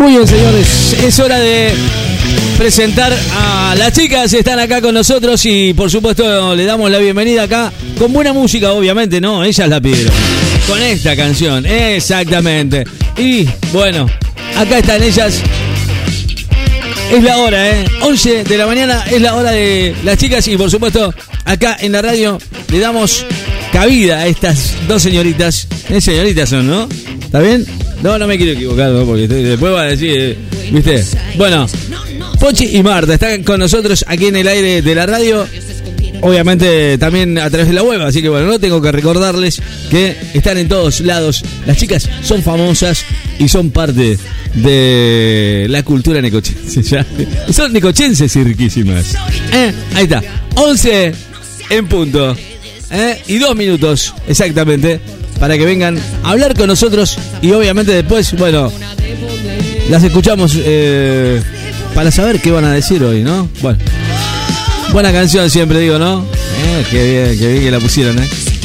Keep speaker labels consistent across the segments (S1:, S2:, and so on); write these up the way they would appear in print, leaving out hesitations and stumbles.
S1: Muy bien, señores, es hora de presentar a las chicas. Están acá con nosotros y por supuesto le damos la bienvenida acá con buena música, obviamente, ¿no? Ellas la pidieron con esta canción, exactamente. Y bueno, acá están ellas. Es la hora, 11 de la mañana es la hora de las chicas y por supuesto acá en la radio le damos cabida a estas dos señoritas. Señoritas son, ¿no? ¿Está bien? No me quiero equivocar, ¿no? Porque después va a decir, ¿viste? Bueno, Pochi y Marta están con nosotros aquí en el aire de la radio. Obviamente también a través de la web, así que bueno, no tengo que recordarles que están en todos lados. Las chicas son famosas y son parte de la cultura necochense. ¿Ya? Son necochenses y riquísimas. Ahí está, 11 en punto. Y 2 minutos exactamente para que vengan a hablar con nosotros y obviamente después, bueno, las escuchamos para saber qué van a decir hoy, ¿no? Bueno, buena canción siempre digo, ¿no? Qué bien que la pusieron,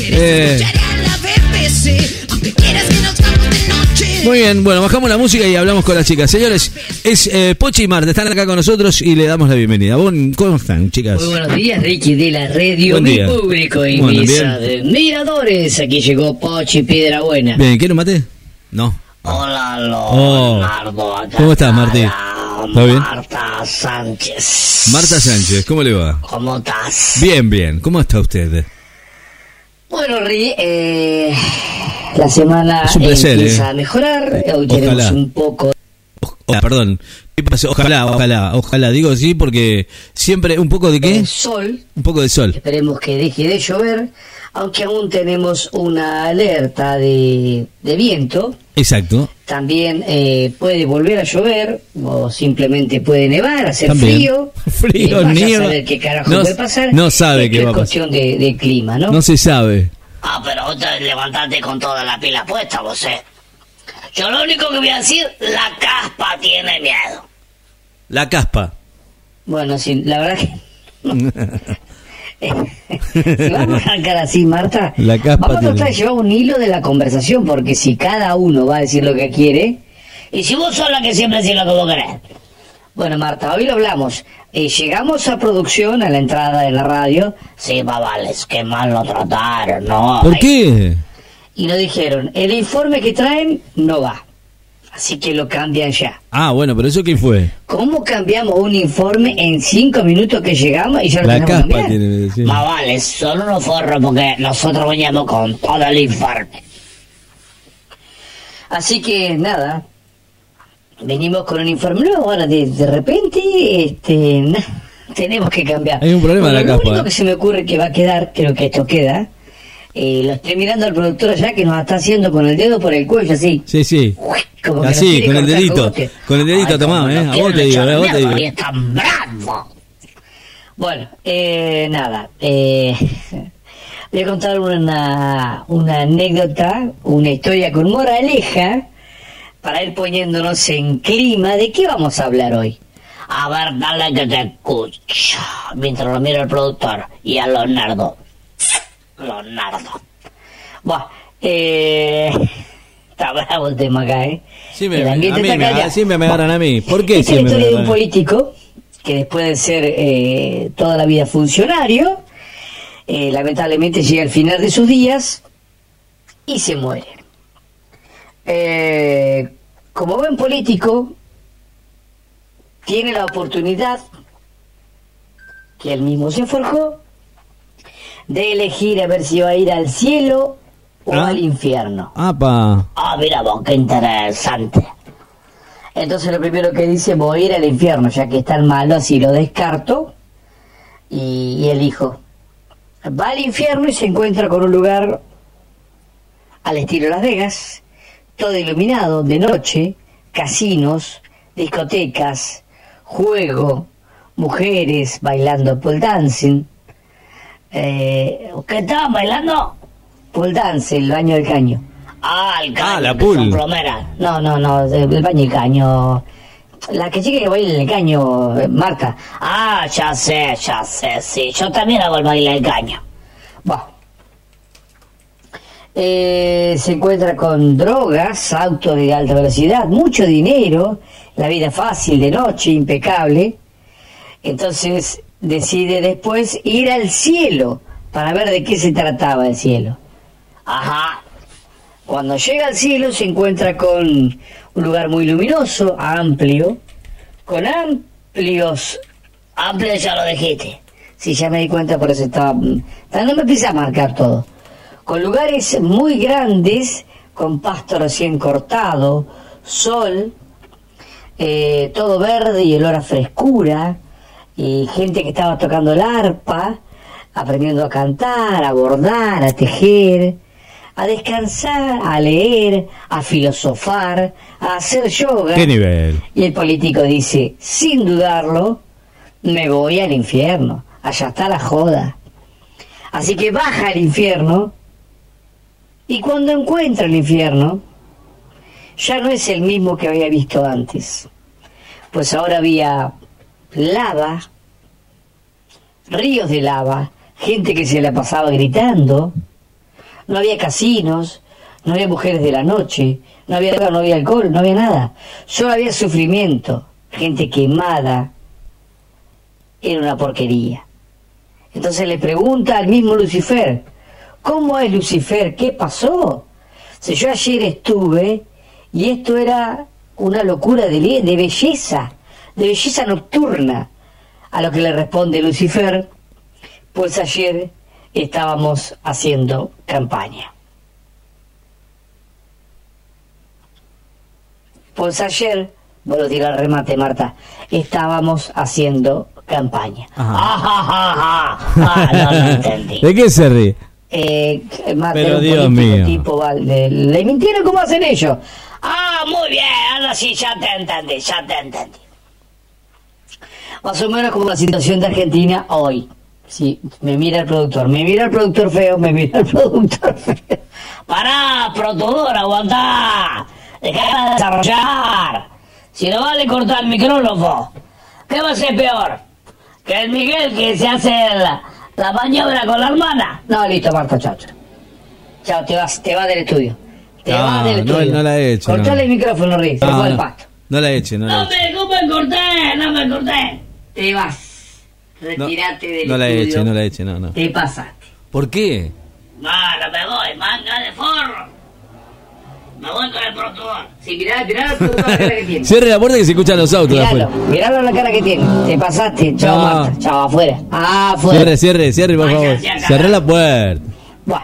S1: Muy bien, bueno, bajamos la música y hablamos con las chicas. Señores, es Pochi y Marta, están acá con nosotros y le damos la bienvenida. ¿Cómo están, chicas?
S2: Muy buenos días, Ricky de la radio,
S1: buen
S2: mi
S1: día.
S2: público y
S1: Bueno,
S2: mis
S1: bien.
S2: admiradores. Aquí llegó Pochi Piedra Buena.
S1: Bien, ¿quién lo maté? No.
S2: Hola, Leonardo. Acá
S1: ¿Cómo estás, Martí? ¿Todo bien?
S2: Marta Sánchez.
S1: Marta Sánchez, ¿cómo le va?
S2: ¿Cómo estás?
S1: Bien, ¿cómo está usted?
S2: Bueno, Ri, la semana
S1: Es un placer,
S2: empieza a mejorar. Hoy tenemos
S1: Ojalá.
S2: un poco...
S1: Perdón. ¿Qué pasó? Ojalá, digo sí, porque siempre un poco de ¿qué?
S2: de sol.
S1: Un poco de sol.
S2: Esperemos que deje de llover, aunque aún tenemos una alerta de viento.
S1: Exacto.
S2: También puede volver a llover o simplemente puede nevar, hacer
S1: También.
S2: frío.
S1: Frío,
S2: vaya a
S1: nieva.
S2: saber qué carajo
S1: No-
S2: puede pasar.
S1: no sabe
S2: Esto
S1: qué va a
S2: es cuestión de clima, ¿no?
S1: No se sabe.
S3: Pero vos te levantaste con toda la pila puesta, vos. Yo lo único que voy a decir, la caspa tiene miedo.
S1: La caspa.
S2: Bueno, sí, la verdad que... Si vamos a arrancar así, Marta,
S1: La caspa
S2: vamos a tratar de
S1: tiene-
S2: llevar un hilo de la conversación, porque si cada uno va a decir lo que quiere...
S3: Y si vos sos la que siempre decís lo que vos querés.
S2: Bueno, Marta, hoy lo hablamos. Llegamos a producción, a la entrada de la radio,
S3: Sí, babales, qué mal lo trataron, ¿no?
S1: ¿Por qué?
S2: y nos dijeron, el informe que traen no va. Así que lo cambian ya.
S1: Ah, bueno, pero ¿eso qué fue?
S2: ¿Cómo cambiamos un informe en 5 minutos que llegamos y ya lo
S1: La
S2: tenemos que
S1: caspa
S2: cambiar?
S1: tiene que decir.
S3: Babales, son unos forros porque nosotros veníamos con todo el informe.
S2: Así que nada, venimos con un informe nuevo, ahora de repente tenemos que cambiar.
S1: Hay un problema en la
S2: Lo
S1: capa,
S2: único que se me ocurre que va a quedar, creo que esto queda, lo estoy mirando al productor allá que nos está haciendo con el dedo por el cuello así.
S1: Sí.
S2: Como que nos
S1: Así,
S2: quiere
S1: con el
S2: cortar
S1: dedito.
S2: cogote.
S1: Con el dedito,
S3: Ay,
S1: tomá,
S3: como
S1: A
S3: no
S1: vos te
S3: quieren
S1: digo,
S3: echar
S1: a vos te
S3: mierda,
S1: digo.
S3: y están bravos.
S2: Bueno, nada, voy a contar una anécdota, una historia con moraleja, para ir poniéndonos en clima. ¿De qué vamos a hablar hoy?
S3: A ver, dale que te escucho. Mientras lo mira el productor y a Leonardo.
S2: Bueno, está bravo el tema acá,
S1: Sí,
S2: El ambiente está callado.
S1: siempre me agarran a mí. ¿Por qué
S2: Esta es la
S1: siempre me
S2: historia de un
S1: agarran?
S2: político que después de ser toda la vida funcionario, lamentablemente llega al final de sus días y se muere. Como buen político, tiene la oportunidad, que él mismo se forjó, de elegir a ver si va a ir al cielo o
S1: Ah.
S2: al infierno.
S1: ¡Apa!
S3: Mira vos, qué interesante.
S2: Entonces lo primero que dice, voy a ir al infierno, ya que es tan malo, así lo descarto y elijo. Va al infierno y se encuentra con un lugar al estilo Las Vegas, todo iluminado, de noche, casinos, discotecas, juego, mujeres bailando pole dancing.
S3: ¿Qué estaban bailando?
S2: Pole dance, el baño del caño.
S3: El caño.
S1: Ah, la
S3: que
S1: pool.
S3: son plomeras.
S2: No, el baño del caño. La que chica que baila en el caño, Marta.
S3: Ya sé, sí. Yo también hago el baile del caño.
S2: Bueno. Se encuentra con drogas, autos de alta velocidad, mucho dinero, la vida fácil de noche, impecable. Entonces decide después ir al cielo para ver de qué se trataba el cielo.
S3: Ajá.
S2: Cuando llega al cielo se encuentra con un lugar muy luminoso, amplio, con amplios...
S3: Amplio ya lo dijiste.
S2: Sí, ya me di cuenta, por eso estaba... No me empecé a marcar todo. Con lugares muy grandes, con pasto recién cortado, sol, todo verde y olor a frescura, y gente que estaba tocando el arpa, aprendiendo a cantar, a bordar, a tejer, a descansar, a leer, a filosofar, a hacer yoga.
S1: ¿Qué nivel?
S2: Y el político dice, sin dudarlo, me voy al infierno, allá está la joda. Así que baja al infierno, y cuando encuentra el infierno, ya no es el mismo que había visto antes. Pues ahora había lava, ríos de lava, gente que se la pasaba gritando, no había casinos, no había mujeres de la noche, no había droga, no había alcohol, no había nada. Solo había sufrimiento, gente quemada. Era una porquería. Entonces le pregunta al mismo Lucifer, ¿cómo es Lucifer? ¿Qué pasó? Si yo ayer estuve y esto era una locura de belleza nocturna. A lo que le responde Lucifer, pues ayer estábamos haciendo campaña. Pues ayer, vuelvo a tirar remate, Marta, estábamos haciendo campaña.
S3: No lo entendí.
S1: ¿De qué se ríe?
S2: Marta,
S1: Pero Dios mío.
S2: Tipo, le mintieron como hacen ellos.
S3: Muy bien, ahora sí ya te entendí.
S2: Más o menos como la situación de Argentina hoy. Sí, me mira el productor feo,
S3: Pará, protodor, aguantá. Dejá de desarrollar. Si no vale cortar el micrófono, ¿qué va a ser peor? Que el Miguel que se hace la maniobra con la hermana.
S2: No, listo, Marta, chao. Chao, te vas del estudio.
S1: No la he hecho.
S2: Cortale el micrófono, Rick, se fue al pasto.
S1: No la he hecho,
S3: No me corté.
S2: Te vas. Retirate del
S1: no
S2: estudio.
S1: No la he hecho, no.
S2: Te pasaste.
S1: ¿Por qué?
S3: Bueno, me voy, manga de forro. Me voy con el protodor.
S2: Sí, mirá el productor la cara que tiene.
S1: Cierre la puerta que se escuchan los autos de afuera.
S2: Miralo la cara que tiene. Te pasaste. Chao,
S1: No.
S2: Marta. Chao, afuera. Afuera.
S1: Cierre, por favor. Cerré la puerta.
S2: Bueno.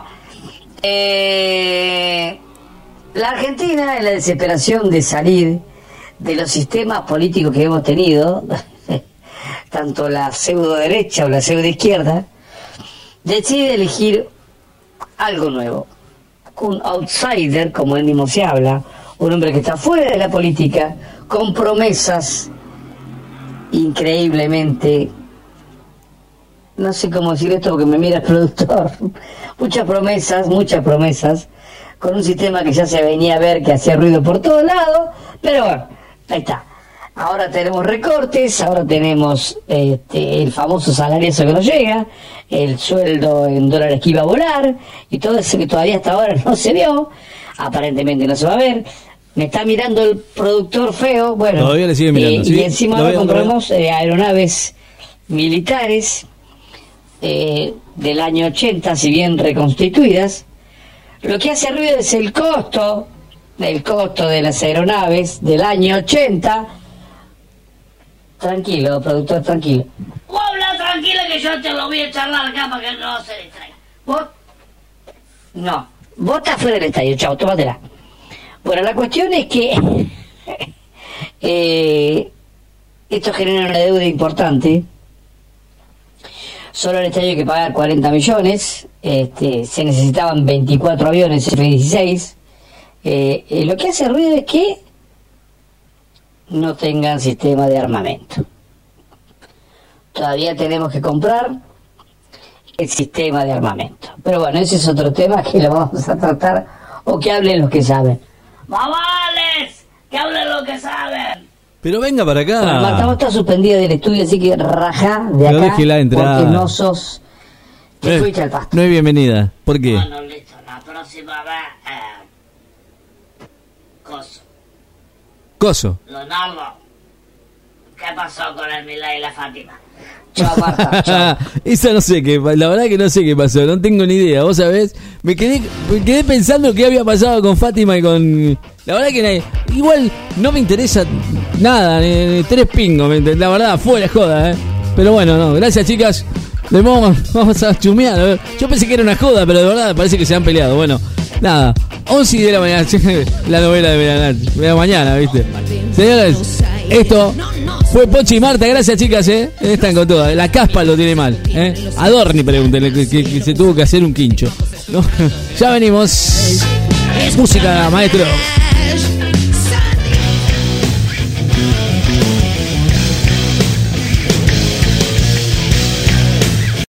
S2: La Argentina, en la desesperación de salir de los sistemas políticos que hemos tenido, tanto la pseudo derecha o la pseudo izquierda, decide elegir algo nuevo. Un outsider, como él mismo se habla, un hombre que está fuera de la política, con promesas increíblemente, no sé cómo decir esto porque me mira el productor, muchas promesas, con un sistema que ya se venía a ver que hacía ruido por todos lados, pero bueno, ahí está. Ahora tenemos recortes, ahora tenemos el famoso salario que no llega, el sueldo en dólares que iba a volar, y todo eso que todavía hasta ahora no se vio, aparentemente no se va a ver. Me está mirando el productor feo, bueno,
S1: todavía le sigue mirando, ¿sí?
S2: Y encima ahora compramos aeronaves militares del año 80, si bien reconstituidas. Lo que hace ruido es el costo de las aeronaves del año 80. Tranquilo, productor, tranquilo.
S3: Vos habla tranquila que yo te lo voy a charlar acá para que no se distraiga.
S2: Vos estás fuera del estadio, chao, tómatela. Bueno, la cuestión es que esto genera una deuda importante. Solo el estadio hay que pagar 40 millones, se necesitaban 24 aviones F-16. Lo que hace ruido es que no tengan sistema de armamento. Todavía tenemos que comprar el sistema de armamento. Pero bueno, ese es otro tema que lo vamos a tratar, o que hablen los que saben.
S3: ¡Mamales! ¡Que hablen los que saben!
S1: Pero venga para acá.
S2: Bueno, Marta, vos estás suspendida del estudio, así que rajá de
S1: Pero
S2: acá,
S1: déjela entrar.
S2: porque no sos... Te fuiste al pasto.
S1: No es bienvenida. ¿Por qué?
S3: Bueno, listo. La próxima vez... Coso.
S1: Coso.
S3: Leonardo, ¿Qué pasó con el Milay y la Fátima?
S2: Chao, Marta. Chao.
S1: Eso no sé qué, la verdad que no sé qué pasó, no tengo ni idea, vos sabés, me quedé pensando qué había pasado con Fátima y con... La verdad que igual no me interesa nada, ni tres pingos, la verdad, fuera joda, Pero bueno, no, gracias chicas, vamos a chumear, a ver. Yo pensé que era una joda, pero de verdad parece que se han peleado, bueno, nada, 11 de la mañana, la novela de la mañana, ¿viste? Señores, esto... Fue Pochi y Marta, gracias chicas, están con todas. La caspa lo tiene mal, A Dorni pregúntenle que se tuvo que hacer un quincho, ¿no? Ya venimos. Música, maestro.